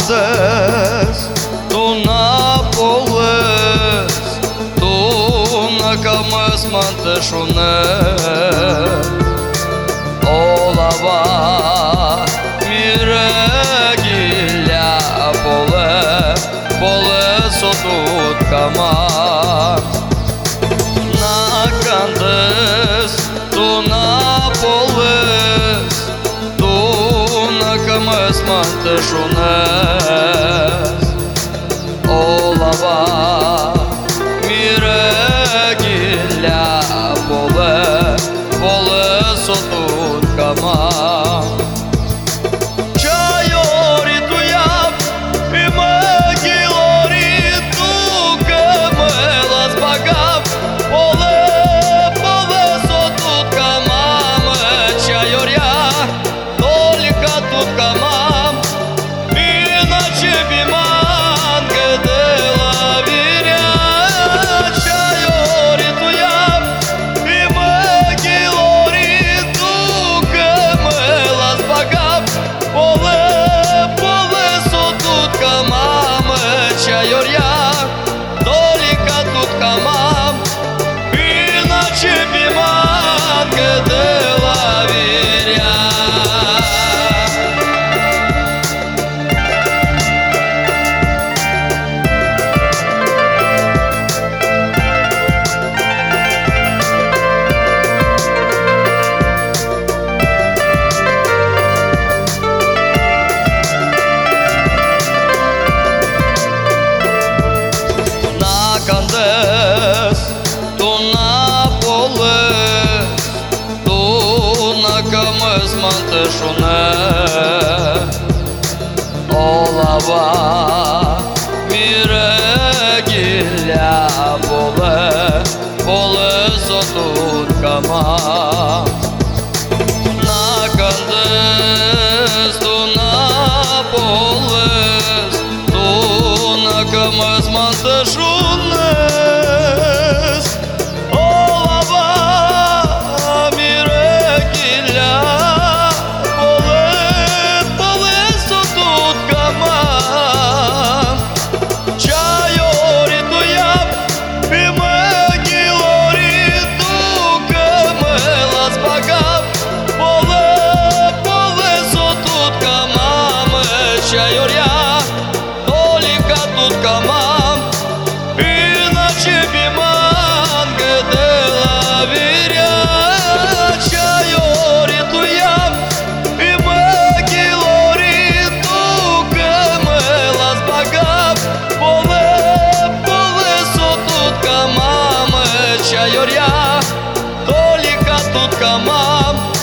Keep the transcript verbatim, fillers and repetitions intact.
candes tu napoles, tu nakamas man te šune. Olava mire gilja pole, pole sotut kaman. Na candes tu napoles, tu nakamas man te šune. Olava mire gilja pole, pole sotut kaman. Çayori tu yap i me gilori tu kemelas bagap, pole, pole sotut kaman. Çayorya только тут камам, иначе биман гдела виря. Чайори ту ям и могилори ту кемелас багап, поле, поле сотут камам. Чайоря только тут камам, иначе биман гдела виря. Candes tu napoles, tu nakamas man te šune. Olava mire gilja pole, pole sotut kaman. Na candes tu napoles, tu nakamas man te šune. Чайоря только тут камам, иначе биман гдела виря. Чайори ту ям и могилори ту кемелас багап, поле, поле сотут камам. Чайоря только тут камам.